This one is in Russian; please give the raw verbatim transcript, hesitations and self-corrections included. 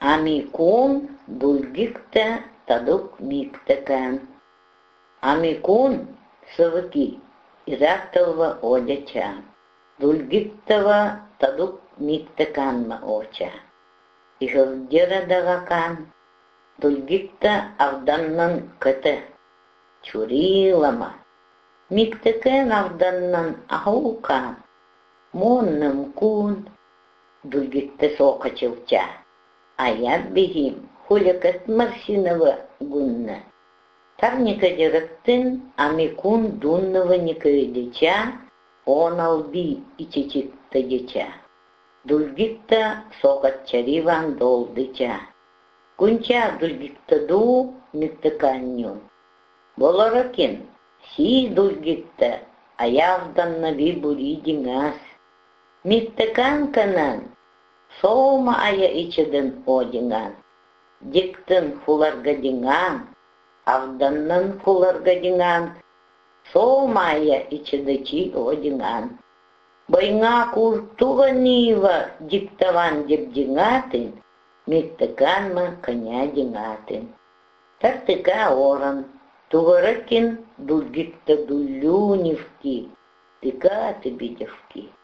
Amikun dulgikta taduk miktакан. Amikун сывыки ирактылва одяча. Дулгиктава тадук миктаканма оча. Ихылдерадагакан. Дулгикта авданнан кыты. Чурилама. Миктакан авданнан ахукан. Монным кун. Дулгикта сокачылча. Аят бихим хулякат марсинова гунна. Тарника дерактын Amikун дуннова никаидича, он алби и чичитта дича. Дулгитта сокатчариван долдича. Кунча дулгитта ду миктаканню. Боларакин, си дулгитта, аявданна ви буридингас. Миктакан канан, сома ая ичеден одинган. Диктын хуларгадинган. Авданнан хуларгадинган, соомая ичедачи одинган. Байнга куртуга нива диктаван дебдингатын, миктаканма коня дингатын. Тартыка оран, тугаракин дулгикта дулюневки, тыка ты бидевки.